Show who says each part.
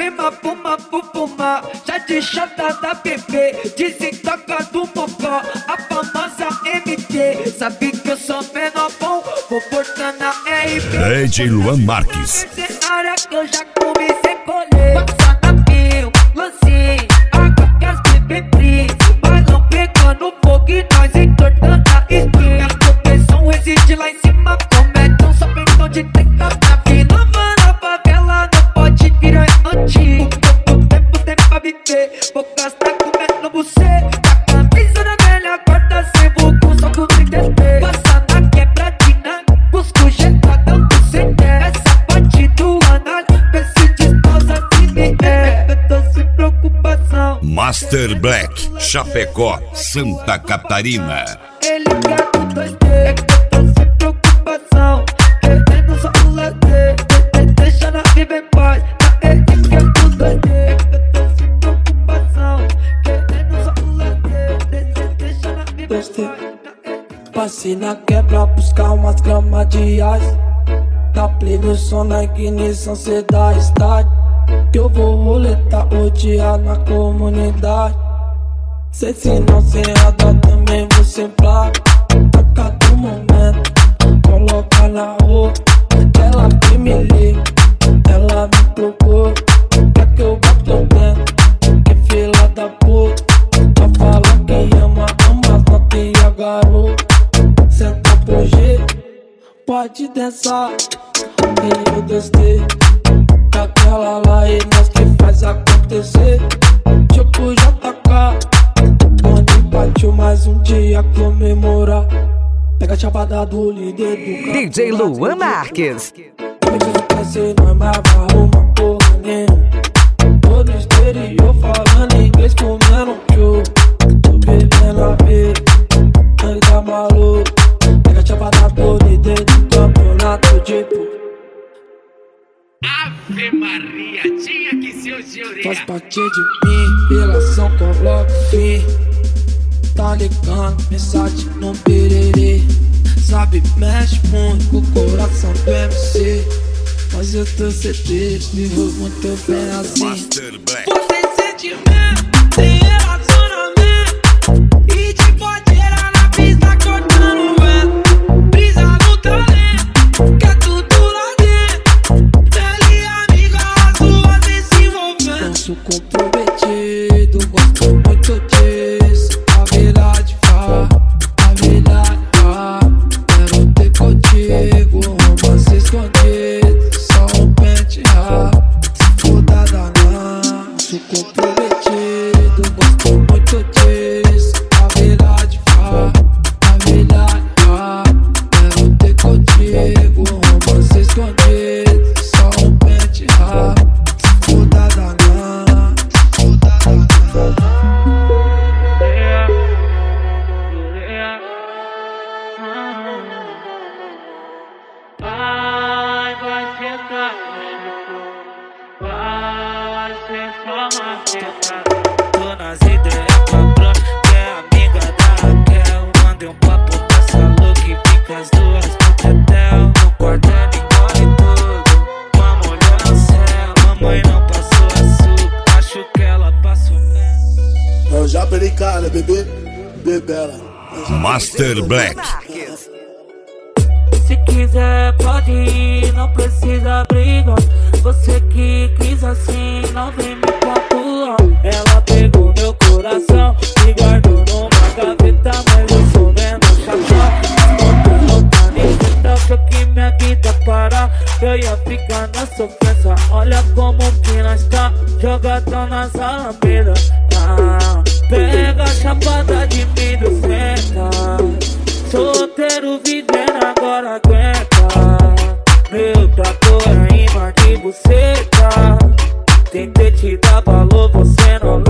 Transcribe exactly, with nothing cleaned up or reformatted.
Speaker 1: cima, fuma, fuma. Já de chata da bebê, desentoca do mocó, a famosa M T. Sabe que eu sou menor bom, vou cortando a R P.
Speaker 2: D J Luan Marques.
Speaker 1: Área que eu já comecei a colher. Passa na pio, lance, água que as bebê brisa. Balão pegando fogo e nós entortando a espinha. A pressão resiste lá em cima, cometam só peitão de trinta. Na fila, na favela, não pode virar antigo. Pouco tempo tem pra viver, poucas tá comendo você. A camisa da velha corta sem vulgo, só com trinta e três. Passa na quebradinha, busca o jetadão do C D. Essa parte do anal, vê se desposa se me é. Eu tô sem preocupação.
Speaker 2: Master Black, Chapecó, Santa Catarina.
Speaker 1: Ele quer o dois D, é que eu tô sem preocupação. Querendo só o lazer, deixa na vida em paz. Ele quer o dois D, é que eu tô sem preocupação. Querendo só o lazer, deixa na vida em paz.
Speaker 3: Passei na quebra buscar umas gramas de ice. Na play no som, na ignição, cê dá start. Que eu vou roletar o dia na comunidade. Cê se não sem nada, também vou sem placa. Toca do momento, coloca na rua. Ela que me liga, ela me procura. Quer que eu bato dentro, que fila da puta. Só fala que ama, ama, só tem a garota. Senta pro jeito, pode dançar. E eu gostei daquela lá e nós que faz acontecer. Tipo J K, onde partiu mais um dia comemorar. Pega a chapada do líder do
Speaker 4: D J Luan Marques.
Speaker 3: Me diz o que sei, nós mais vai arrumar porra nenhuma. Todo exterior falando inglês comendo show. Tô bebendo a vida, sangue tá maluco. Pega a chapada do líder do campeonato de pô.
Speaker 5: Ave Maria, tinha que ser o Gioria.
Speaker 3: Faz parte de mim, relação coloca fim. Tá ligando, mensagem no pererê. Sabe, mexe muito com o coração do M C. Mas eu tô certeiro, vivo muito bem assim.
Speaker 2: Master Black.
Speaker 3: Você sentimento, tem relacionamento. E te pode gerar na pista cortando o vento. Brisa no talento, quer tudo lá dentro. Ele e amiga, as duas vêm se envolvendo. Não sou comprometido, gosto muito disso. A verdade fala, a verdade fala. Quero ter contigo, romance escondido. Só um pente rápido, se foda danar. Sou comprometido, gosto muito disso. A verdade fala, a verdade fala. Quero ter contigo, romance escondido. Só um pente rápido, se foda danar. Se foda danar.
Speaker 5: Vai, vai sentar no chifre. Vai ser só uma senta. Tô nas ideias com a Bro, que é amiga da Raquel. Mandei um papo dessa louca e fica as duas no tetel. No quarto ela engole tudo, uma mulher no céu. Mamãe não passou açúcar, acho que ela passou mel.
Speaker 6: Eu já perei cara, bebê, bebela.
Speaker 2: Master Black.
Speaker 5: Se quiser pode ir, não precisa brigar. Você que quis assim, não vem me patuar. Ela pegou meu coração e guardou numa gaveta. Mas eu sou menos chapéu. Quando voltar nesse achou que minha vida parar, eu ia ficar na sofrência. Olha como que nós tá, jogadão nas alamedas. Ah, pega a chapada de vidro, senta. Solteiro vivendo agora aguenta. Meu tatu é imã de buceta. Tentei te dar valor, você não